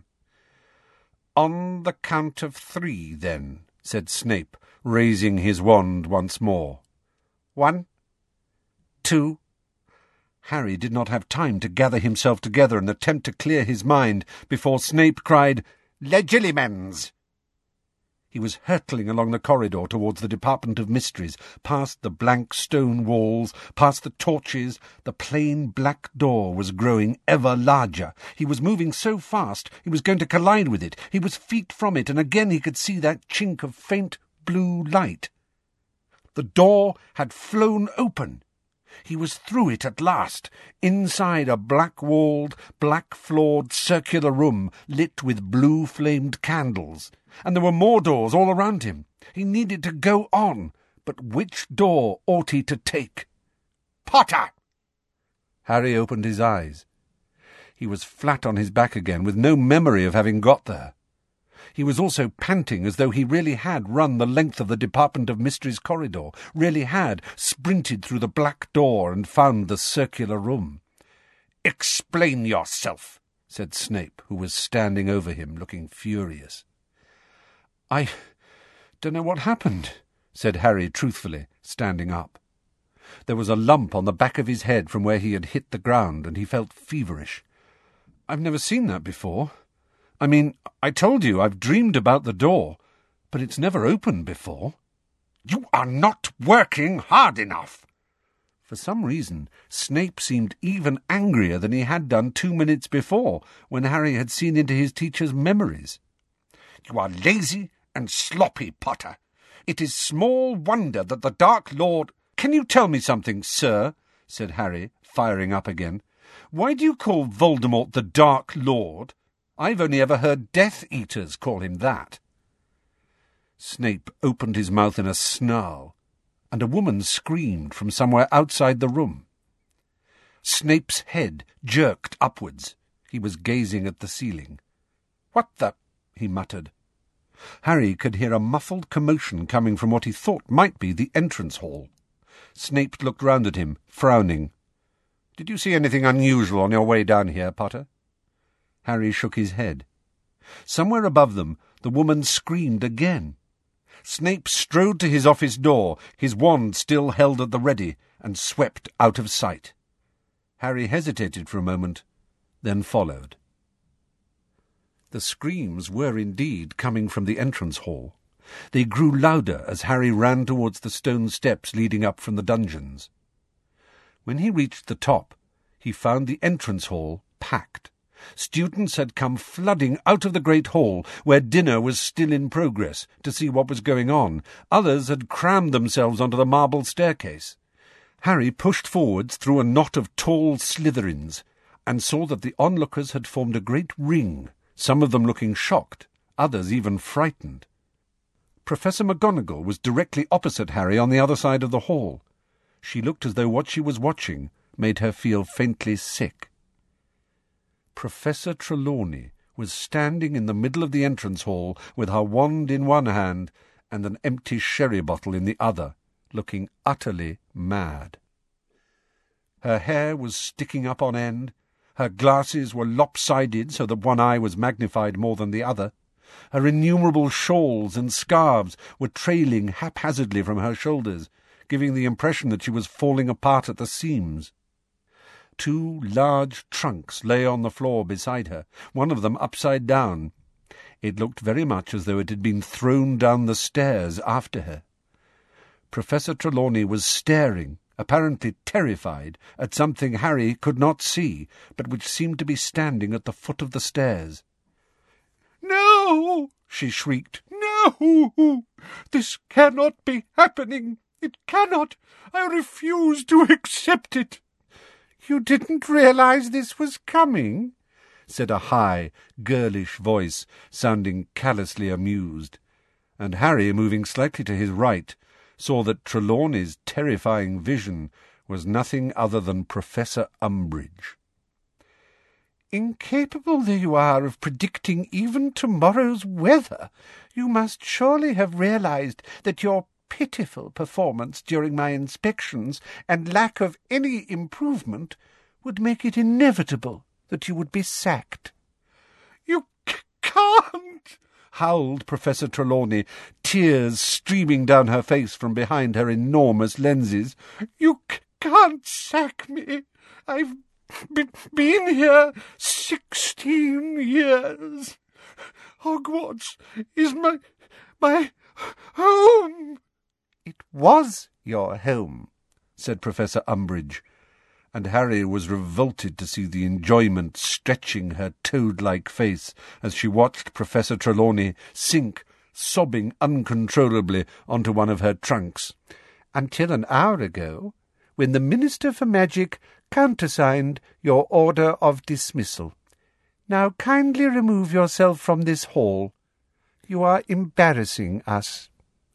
"On the count of three, then," said Snape, raising his wand once more. "One, two—" Harry did not have time to gather himself together and attempt to clear his mind before Snape cried, "Legilimens!" He was hurtling along the corridor towards the Department of Mysteries, past the blank stone walls, past the torches. The plain black door was growing ever larger. He was moving so fast he was going to collide with it. He was feet from it, and again he could see that chink of faint blue light. The door had flown open. He was through it at last, inside a black-walled, black-floored circular room lit with blue-flamed candles. And there were more doors all around him. He needed to go on, but which door ought he to take? "Potter!" Harry opened his eyes. He was flat on his back again, with no memory of having got there. He was also panting as though he really had run the length of the Department of Mysteries corridor, really had sprinted through the black door and found the circular room. "Explain yourself," said Snape, who was standing over him, looking furious. "I don't know what happened," said Harry truthfully, standing up. There was a lump on the back of his head from where he had hit the ground, and he felt feverish. "I've never seen that before. I mean, I told you I've dreamed about the door, but it's never opened before." "You are not working hard enough." For some reason, Snape seemed even angrier than he had done two minutes before, when Harry had seen into his teacher's memories. "You are lazy and sloppy, Potter. It is small wonder that the Dark Lord—" "Can you tell me something, sir?" said Harry, firing up again. "Why do you call Voldemort the Dark Lord? I've only ever heard Death Eaters call him that." Snape opened his mouth in a snarl, and a woman screamed from somewhere outside the room. Snape's head jerked upwards. He was gazing at the ceiling. "What the—" he muttered. Harry could hear a muffled commotion coming from what he thought might be the entrance hall. Snape looked round at him, frowning. "Did you see anything unusual on your way down here, Potter?" Harry shook his head. Somewhere above them, the woman screamed again. Snape strode to his office door, his wand still held at the ready, and swept out of sight. Harry hesitated for a moment, then followed. The screams were indeed coming from the entrance hall. They grew louder as Harry ran towards the stone steps leading up from the dungeons. When he reached the top, he found the entrance hall packed. Students had come flooding out of the great hall, where dinner was still in progress, to see what was going on. Others had crammed themselves onto the marble staircase. Harry pushed forwards through a knot of tall Slytherins, and saw that the onlookers had formed a great ring, some of them looking shocked, others even frightened. Professor McGonagall was directly opposite Harry on the other side of the hall. She looked as though what she was watching made her feel faintly sick. Professor Trelawney was standing in the middle of the entrance hall with her wand in one hand and an empty sherry bottle in the other, looking utterly mad. Her hair was sticking up on end, her glasses were lopsided so that one eye was magnified more than the other, her innumerable shawls and scarves were trailing haphazardly from her shoulders, giving the impression that she was falling apart at the seams. Two large trunks lay on the floor beside her, one of them upside down. It looked very much as though it had been thrown down the stairs after her. Professor Trelawney was staring, apparently terrified, at something Harry could not see, but which seemed to be standing at the foot of the stairs. "No!" she shrieked. "No! This cannot be happening! It cannot! I refuse to accept it!" "You didn't realize this was coming?" said a high, girlish voice, sounding callously amused, and Harry, moving slightly to his right, saw that Trelawney's terrifying vision was nothing other than Professor Umbridge. Incapable though you are of predicting even tomorrow's weather, you must surely have realized that your pitiful performance during my inspections and lack of any improvement would make it inevitable that you would be sacked. You c- can't! howled Professor Trelawney, tears streaming down her face from behind her enormous lenses. You c- can't sack me. I've be- been here sixteen years. Hogwarts is my... my home. It was your home, said Professor Umbridge, and Harry was revolted to see the enjoyment stretching her toad-like face as she watched Professor Trelawney sink, sobbing uncontrollably, onto one of her trunks. Until an hour ago, when the Minister for Magic countersigned your order of dismissal. Now kindly remove yourself from this hall. You are embarrassing us.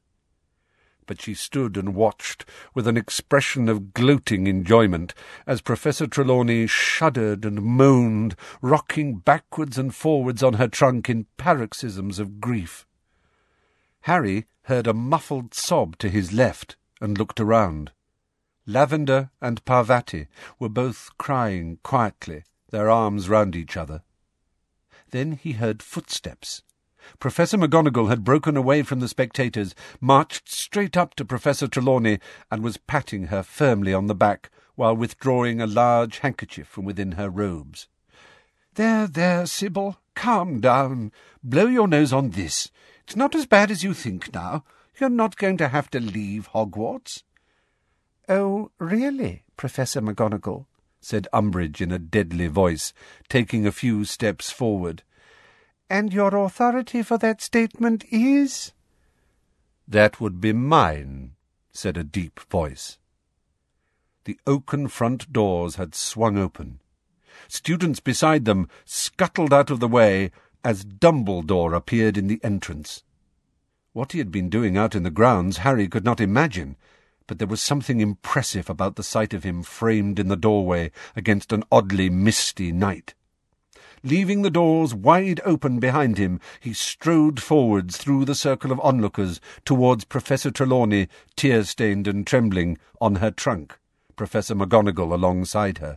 But she stood and watched with an expression of gloating enjoyment as Professor Trelawney shuddered and moaned, rocking backwards and forwards on her trunk in paroxysms of grief. Harry heard a muffled sob to his left and looked around. Lavender and Parvati were both crying quietly, their arms round each other. Then he heard footsteps. Professor McGonagall had broken away from the spectators, marched straight up to Professor Trelawney, and was patting her firmly on the back, while withdrawing a large handkerchief from within her robes. "There, there, Sybil, calm down. Blow your nose on this. It's not as bad as you think now. You're not going to have to leave Hogwarts." "Oh, really, Professor McGonagall?" said Umbridge in a deadly voice, taking a few steps forward. "And your authority for that statement is—" "That would be mine," said a deep voice. The oaken front doors had swung open. Students beside them scuttled out of the way as Dumbledore appeared in the entrance. What he had been doing out in the grounds Harry could not imagine, but there was something impressive about the sight of him framed in the doorway against an oddly misty night. Leaving the doors wide open behind him, he strode forwards through the circle of onlookers towards Professor Trelawney, tear-stained and trembling, on her trunk, Professor McGonagall alongside her.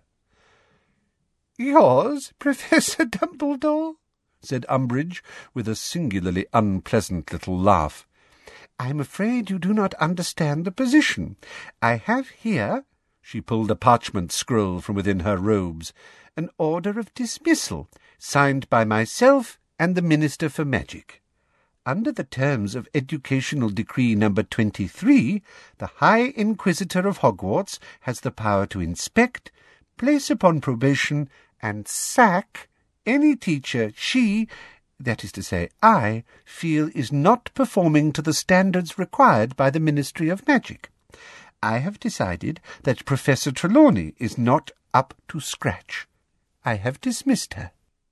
"Yours, Professor Dumbledore?" said Umbridge, with a singularly unpleasant little laugh. "I'm afraid you do not understand the position. I have here," she pulled a parchment scroll from within her robes, "an order of dismissal, signed by myself and the Minister for Magic. Under the terms of Educational Decree number twenty-three, the High Inquisitor of Hogwarts has the power to inspect, place upon probation, and sack any teacher she, that is to say I, feel is not performing to the standards required by the Ministry of Magic. I have decided that Professor Trelawney is not up to scratch. I have dismissed her."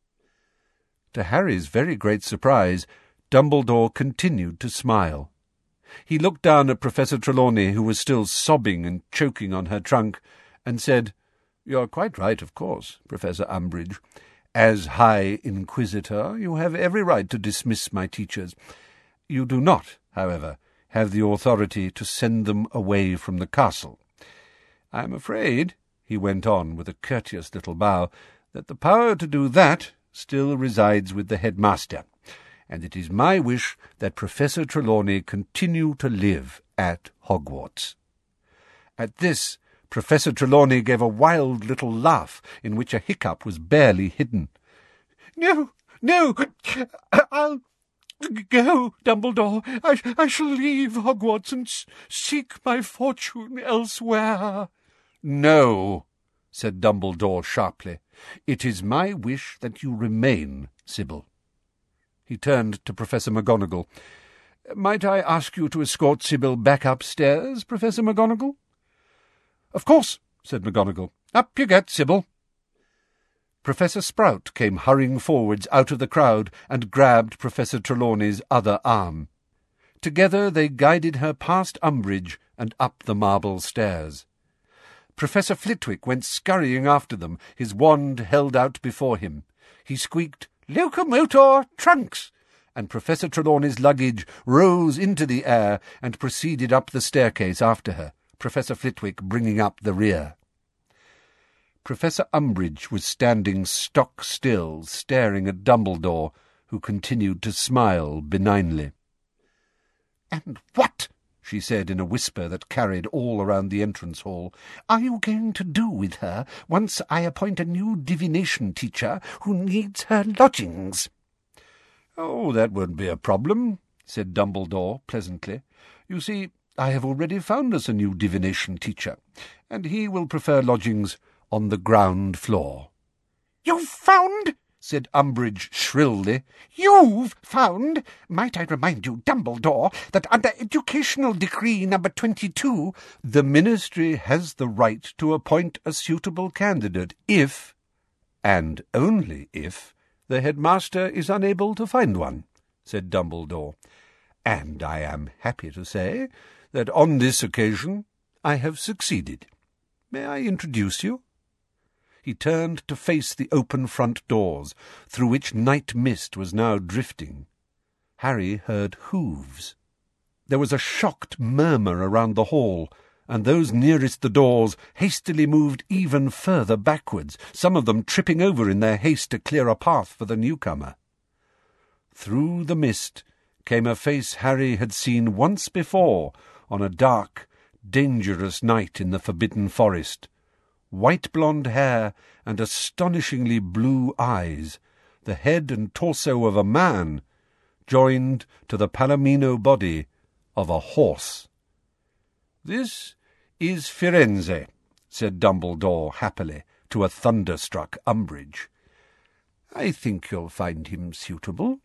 To Harry's very great surprise, Dumbledore continued to smile. He looked down at Professor Trelawney, who was still sobbing and choking on her trunk, and said, "You're quite right, of course, Professor Umbridge. As High Inquisitor, you have every right to dismiss my teachers. You do not, however, have the authority to send them away from the castle. I am afraid," he went on with a courteous little bow, "that the power to do that still resides with the headmaster, and it is my wish that Professor Trelawney continue to live at Hogwarts." At this, Professor Trelawney gave a wild little laugh, in which a hiccup was barely hidden. "No, no, I'll go, Dumbledore. I, I shall leave Hogwarts and s- seek my fortune elsewhere." "No," said Dumbledore sharply. "It is my wish that you remain, Sybil." He turned to Professor McGonagall. "Might I ask you to escort Sybil back upstairs, Professor McGonagall?" "Of course," said McGonagall. "Up you get, Sybil." Professor Sprout came hurrying forwards out of the crowd and grabbed Professor Trelawney's other arm. Together they guided her past Umbridge and up the marble stairs. Professor Flitwick went scurrying after them, his wand held out before him. He squeaked, "Locomotor trunks!" and Professor Trelawney's luggage rose into the air and proceeded up the staircase after her, Professor Flitwick bringing up the rear. Professor Umbridge was standing stock still, staring at Dumbledore, who continued to smile benignly. "And what," she said in a whisper that carried all around the entrance hall, "are you going to do with her once I appoint a new divination teacher who needs her lodgings?" "Oh, that won't be a problem," said Dumbledore pleasantly. "You see, I have already found us a new divination teacher, and he will prefer lodgings on the ground floor." "You've found?" said Umbridge shrilly. "You've found? Might I remind you, Dumbledore, that under Educational Decree number twenty-two... The Ministry has the right to appoint a suitable candidate if, and only if, the headmaster is unable to find one," said Dumbledore. "And I am happy to say that on this occasion I have succeeded. May I introduce you?" He turned to face the open front doors, through which night mist was now drifting. Harry heard hooves. There was a shocked murmur around the hall, and those nearest the doors hastily moved even further backwards, some of them tripping over in their haste to clear a path for the newcomer. Through the mist came a face Harry had seen once before on a dark, dangerous night in the Forbidden Forest. White blonde hair and astonishingly blue eyes, the head and torso of a man, joined to the palomino body of a horse. "This is Firenze," said Dumbledore happily to a thunderstruck Umbridge. "I think you'll find him suitable.